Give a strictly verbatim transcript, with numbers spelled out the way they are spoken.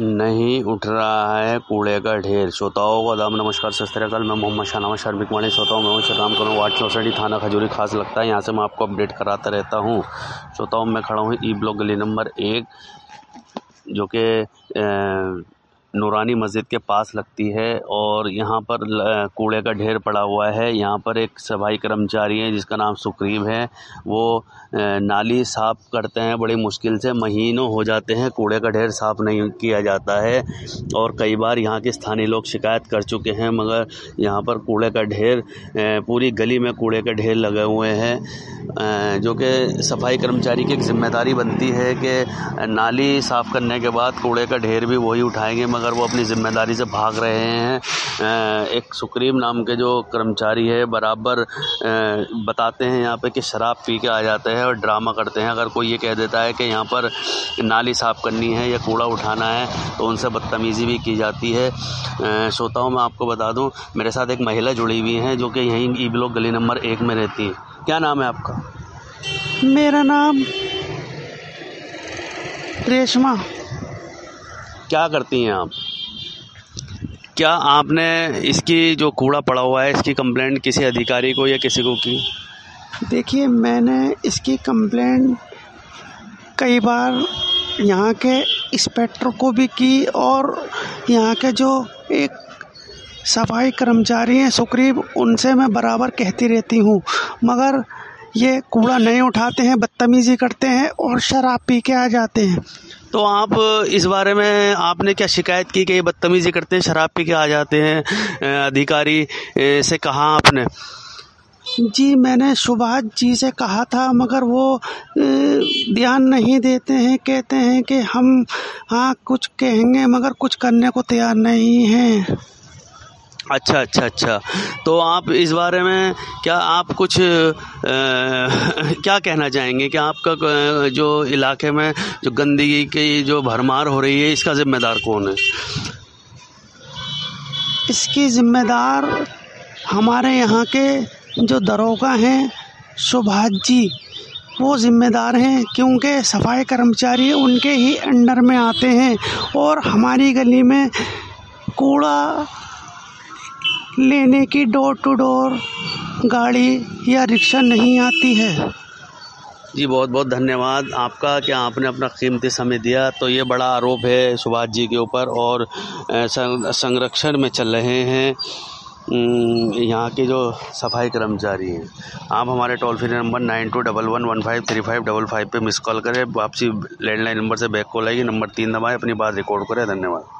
नहीं उठ रहा है कूड़े का ढेर। श्रोताओं को आदाब, नमस्कार, सत श्री अकाल। मैं मोहम्मद शाहनवाज शर्मिक वाणी श्रोताओं मैं श्रीराम करूँ वार्ड चौसठी थाना खजूरी खास लगता है। यहाँ से मैं आपको अपडेट कराता रहता हूँ। श्रोताओं मैं खड़ा हूँ ई ब्लॉक गली नंबर एक, जो कि नूरानी मस्जिद के पास लगती है, और यहाँ पर कूड़े का ढेर पड़ा हुआ है। यहाँ पर एक सफाई कर्मचारी है जिसका नाम सुग्रीव है। वो नाली साफ़ करते हैं, बड़ी मुश्किल से महीनों हो जाते हैं कूड़े का ढेर साफ़ नहीं किया जाता है, और कई बार यहाँ के स्थानीय लोग शिकायत कर चुके हैं, मगर यहाँ पर कूड़े का ढेर, पूरी गली में कूड़े के ढेर लगे हुए हैं, जो कि सफाई कर्मचारी की एक जिम्मेदारी बनती है कि नाली साफ़ करने के बाद कूड़े का ढेर भी वही उठाएंगे, मगर वो अपनी ज़िम्मेदारी से भाग रहे हैं। एक सुग्रीव नाम के जो कर्मचारी है बराबर बताते हैं यहाँ पे कि शराब पी के आ जाते हैं और ड्रामा करते हैं। अगर कोई ये कह देता है कि यहाँ पर नाली साफ़ करनी है या कूड़ा उठाना है तो उनसे बदतमीज़ी भी की जाती है। श्रोताओं मैं आपको बता दूं, मेरे साथ एक महिला जुड़ी हुई हैं जो कि यहीं ई ब्लॉक गली नंबर एक में रहती है। क्या नाम है आपका? मेरा नाम रेशमा। क्या करती हैं आप? क्या आपने इसकी जो कूड़ा पड़ा हुआ है इसकी कंप्लेंट किसी अधिकारी को या किसी को की? देखिए, मैंने इसकी कंप्लेंट कई बार यहाँ के इंस्पेक्टर को भी की, और यहाँ के जो एक सफाई कर्मचारी हैं सुग्रीव, उनसे मैं बराबर कहती रहती हूँ, मगर ये कूड़ा नहीं उठाते हैं, बदतमीज़ी करते हैं और शराब पी के आ जाते हैं। तो आप इस बारे में आपने क्या शिकायत की कि ये बदतमीज़ी करते हैं, शराब पी के आ जाते हैं? अधिकारी से कहा आपने? जी, मैंने सुभाष जी से कहा था, मगर वो ध्यान नहीं देते हैं। कहते हैं कि हम हाँ कुछ कहेंगे, मगर कुछ करने को तैयार नहीं हैं। अच्छा अच्छा अच्छा तो आप इस बारे में क्या आप कुछ आ, क्या कहना चाहेंगे कि आपका जो इलाके में जो गंदगी की जो भरमार हो रही है इसका जिम्मेदार कौन है? इसकी जिम्मेदार हमारे यहाँ के जो दरोगा हैं सुभाष जी, वो जिम्मेदार हैं, क्योंकि सफाई कर्मचारी उनके ही अंडर में आते हैं, और हमारी गली में कूड़ा लेने की डोर टू डोर गाड़ी या रिक्शा नहीं आती है। जी बहुत बहुत धन्यवाद आपका कि आपने अपना कीमती समय दिया। तो ये बड़ा आरोप है सुभाष जी के ऊपर, और संरक्षण में चल रहे हैं यहाँ के जो सफाई कर्मचारी हैं। आप हमारे toll free number nine two double one one five three five double five पे मिस कॉल करें। वापसी लैंडलाइन नंबर से बैक कॉल आएगी, नंबर तीन दबाएं, अपनी बात रिकॉर्ड करें। धन्यवाद।